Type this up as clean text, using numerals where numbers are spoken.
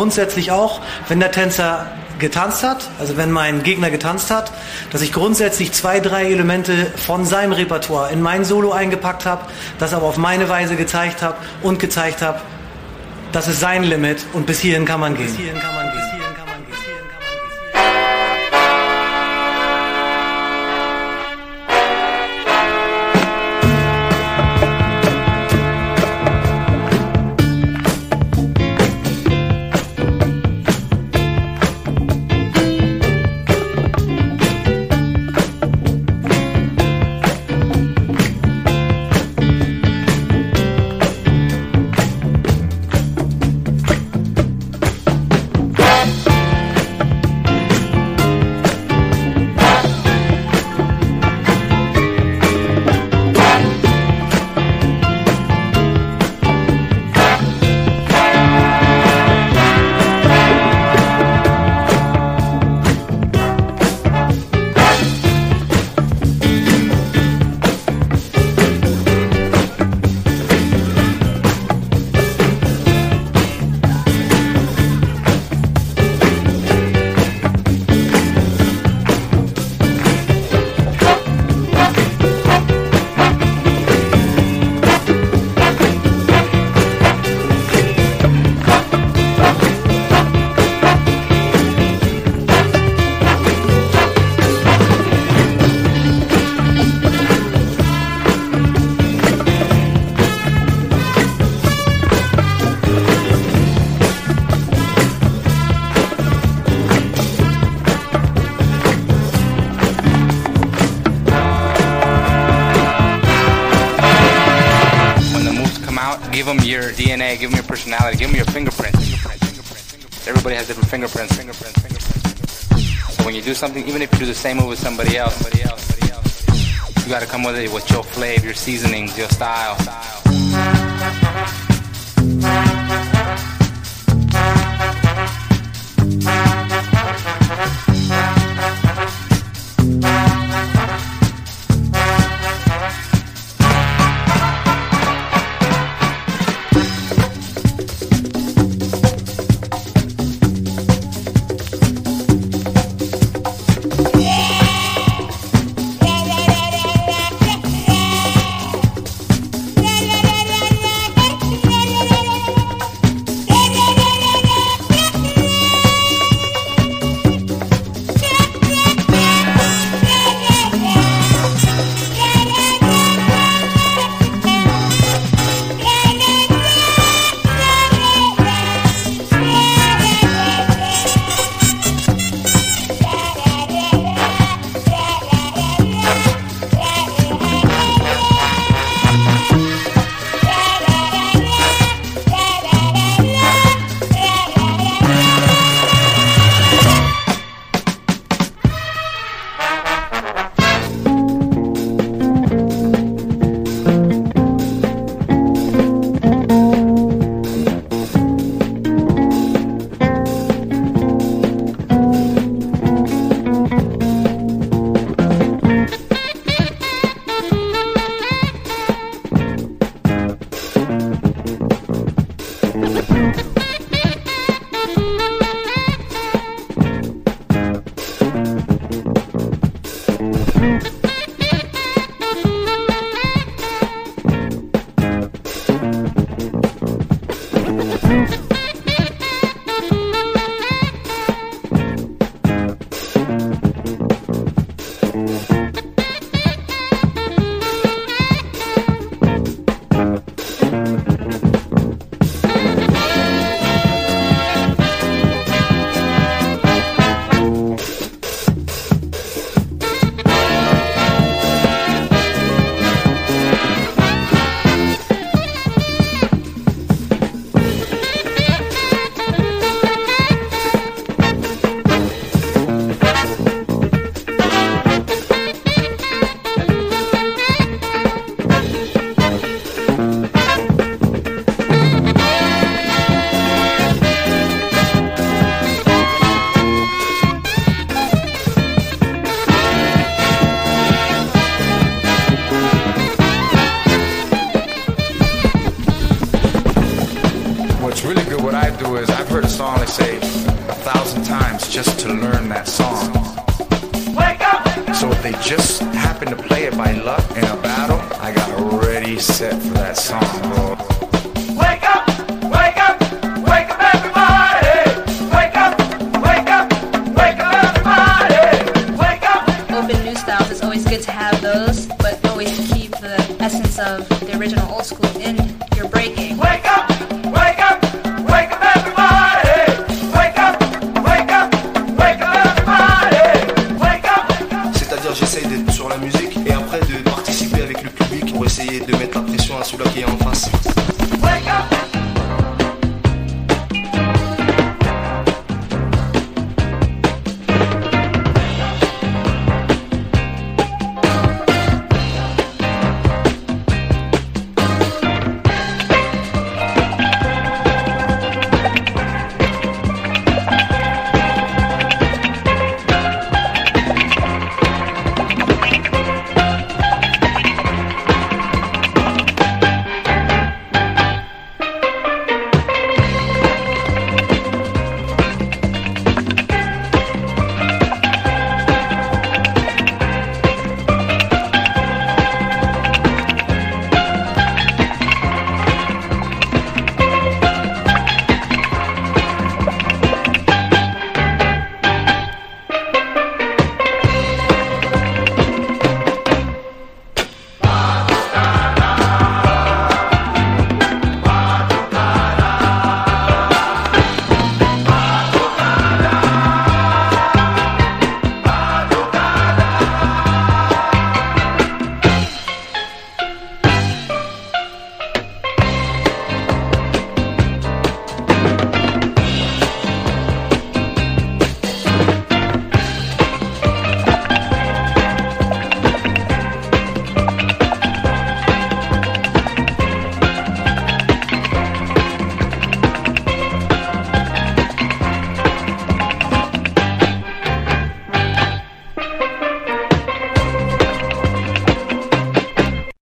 grundsätzlich auch, wenn der Tänzer getanzt hat, also wenn mein Gegner getanzt hat, dass ich grundsätzlich 2, 3 Elemente von seinem Repertoire in mein Solo eingepackt habe, das aber auf meine Weise gezeigt habe und gezeigt habe, das ist sein Limit und bis hierhin kann man gehen. Bis hierhin kann man gehen. Give them your DNA, give them your personality, give them your fingerprints. Everybody has different fingerprints. So when you do something, even if you do the same move with somebody else, you gotta come with it with your flavor, your seasonings, your style. Yeah. probably say 1,000 times just to learn that song. Wake up! So if they just happen to play it by luck in a battle, I got ready set for that song, bro.